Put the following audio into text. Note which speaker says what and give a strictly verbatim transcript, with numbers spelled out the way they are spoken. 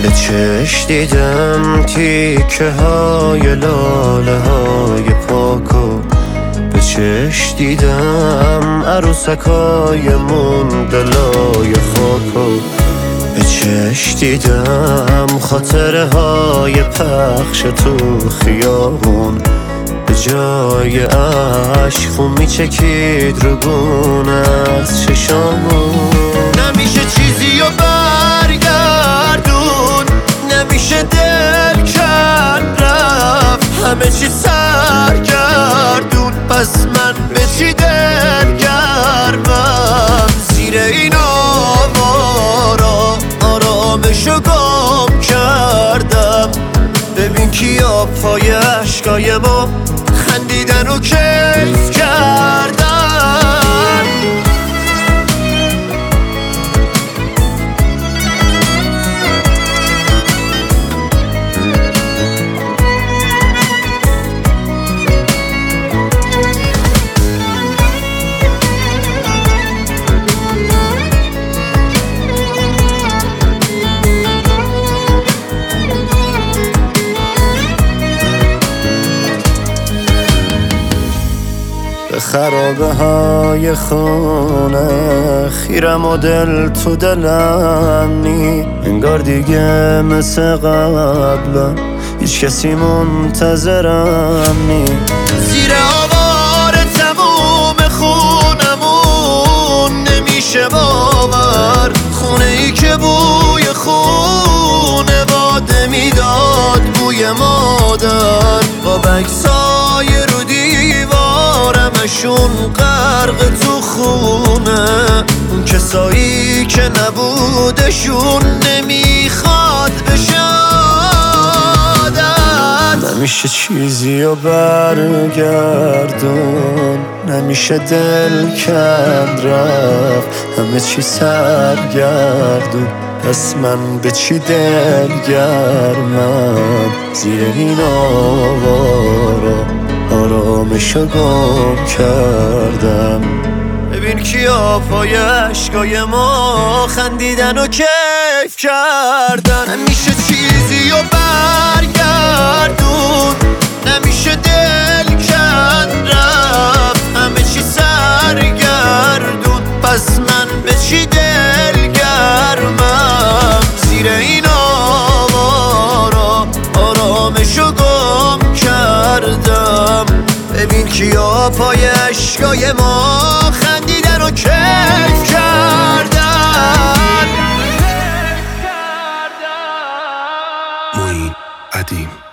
Speaker 1: به چش دیدم تیکه های لاله های پاکو، به چش دیدم عروسکای مونده لای خاکو، به چش دیدم خاطره های پخش تو خیابون، به جای عشق خون میچکید رو گونه از چشامون. نمیشه چیزی رو برگردون، نمیشه دل کن رفت، همه چی سرگردون، پس من به چی دل گرمم؟ زیر این آوارا آرامشو گم کردم. ببین کیا پای عشقای ما خندیدن و کیف کردن. به خرابه های خونه خیرم و دل تو دلم نی، انگار دیگه مثل قبلا هیچ کسی منتظرم نی. زیر آوار تموم خونمون نمیشه باور، خونه ای که بوی خونه باده میداد بوی مادر، با بکسای رو دیوارمشون غرق تو خونه، اون کسایی که نبودشون نمیخواد بشادن. نمیشه چیزی رو برگردون، نمیشه دل کند رفت، همه چی سرگردون، پس من به چی دل گرمم؟ زیر این آوارا آرامشو گم کردم. ببین کیا پای عشقای ما خندیدن و کیف کردن. نمیشه چیزی رو برگردون، نمیشه دل کند رفت، همه چی سرگردون، پس من به چی دل گرمم؟ زیر این آوارا آرامشو گم کردم. ببین کیا پای عشقای ما خندیدن و کیف کردن.
Speaker 2: معین قدیم.